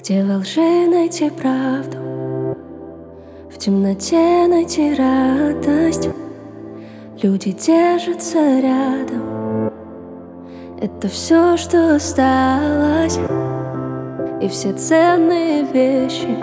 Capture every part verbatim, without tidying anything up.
Где во лжи найти правду, в темноте найти радость. Люди держатся рядом, это все, что осталось. И все ценные вещи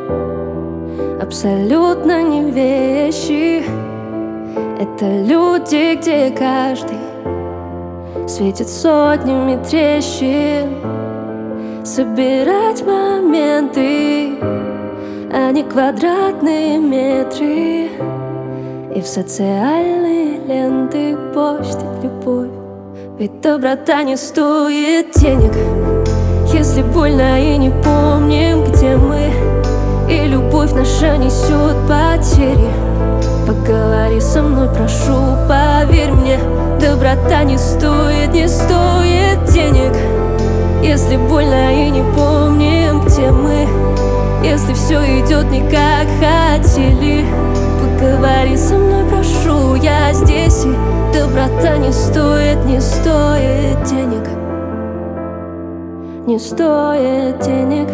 абсолютно не вещи. Это люди, где каждый светит сотнями трещин. Собирать моменты, а не квадратные метры, и в социальные ленты постить любовь. Ведь доброта не стоит денег, если больно и не помним, где мы. И любовь наша несет потери. Поговори со мной, прошу, поверь мне. Доброта не стоит, не стоит денег, если больно и не помним, где мы. Если все идет не как хотели. Поговори со мной, прошу, я здесь. И доброта не стоит, не стоит денег, не стоит денег.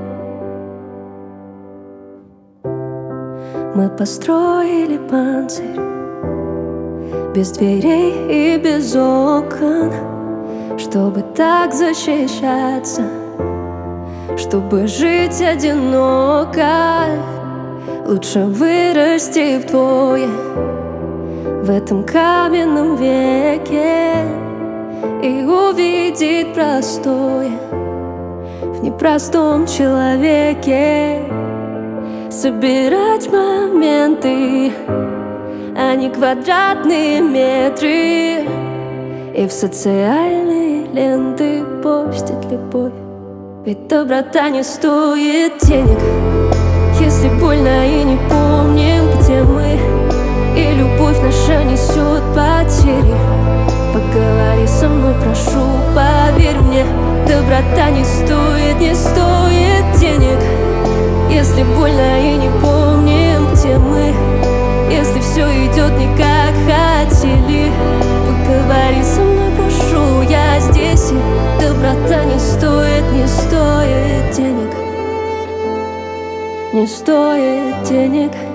Мы построили панцирь без дверей и без окон, чтобы так защищаться, чтобы жить одиноко. Лучше вырасти вдвое в этом каменном веке и увидеть простое в непростом человеке. Собирать моменты, а не квадратные метры, и в социальные ленты постить любовь. Ведь доброта не стоит денег, если больно и не помним, где мы. И любовь наша несет потери. Поговори со мной, прошу, поверь мне. Доброта не стоит, не стоит денег, если больно и не помним, где мы. Если все идет не как хотели. Поговори со мной, прошу, я здесь. И доброта не стоит, не стоит денег, не стоит денег.